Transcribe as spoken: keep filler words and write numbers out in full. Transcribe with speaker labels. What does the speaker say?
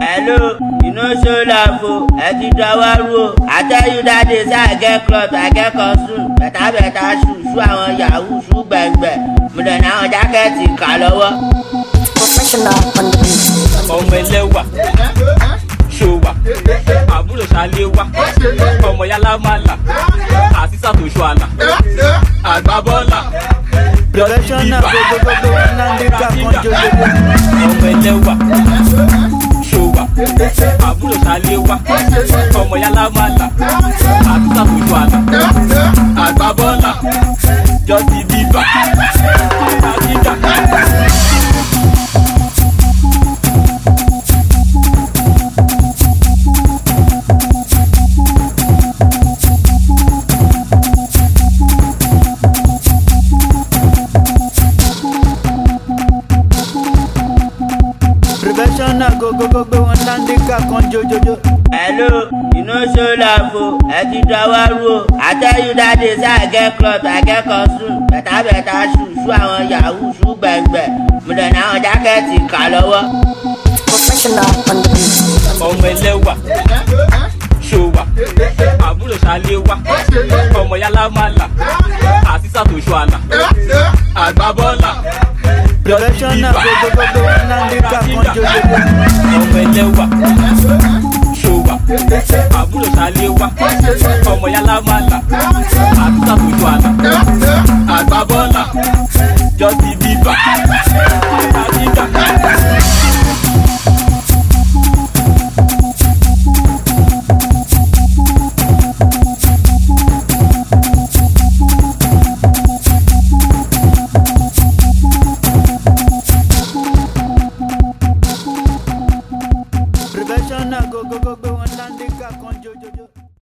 Speaker 1: Hello, you know show love o, ẹ ti dọwọ́ rú o. I tell you that day say I get club, I get costume, better better shoe, shoe àwọn yahoo, shoe gbẹ̀ngbẹ̀. Mo dẹ̀ ní àwọn jákẹ́ẹ̀tì kà lọ́wọ́.
Speaker 2: Professional on the beat.
Speaker 3: Ọmọ ẹlẹ́wà, ṣòwà, àbúrò ṣálé wá, ọmọ yálà máa là, àṣìṣà tó ṣọ àlà, àgbà bọ́ọ̀là.
Speaker 4: Professional gbogbogbò Nandika Konjojo.
Speaker 3: Ọmọ ẹlẹ́wà, ṣòwà, àbúrò ṣálé wá, ọmọ yálà máa là, àṣìṣà tó ṣọ àlà, àgbà bọ́ọ̀là. Justin Bieber, Adidas.
Speaker 4: Professional go go go go Nandika Konjojo.
Speaker 1: Hello, you know show love o, ẹ ti dọwọ́ rú o. I tell you that day say I get club, I get costume, better better shoe, shoe àwọn yahoo, shoe gbẹ̀ngbẹ̀. Mo dẹ̀ ní àwọn jákẹ́ẹ̀tì kà lọ́wọ́.
Speaker 2: Professional on the beat.
Speaker 3: Ọmọ ẹlẹ́wà, ṣòwà, àbúrò ṣálé wá, ọmọ yálà máa là, àṣìṣà tó ṣọ àlà, àgbà bọ́ọ̀là.
Speaker 4: Professional gbogbogbò Nandika Konjojo.
Speaker 3: Ọmọ ẹlẹ́wà, ṣòwà, àbúrò ṣálé wá, ọmọ yálà máa là, àṣìṣà tó ṣọ àlà, àgbà bọ́ọ̀là. Justin Bieber, Adidas.
Speaker 4: Professional go go go go Nandika Konjojo.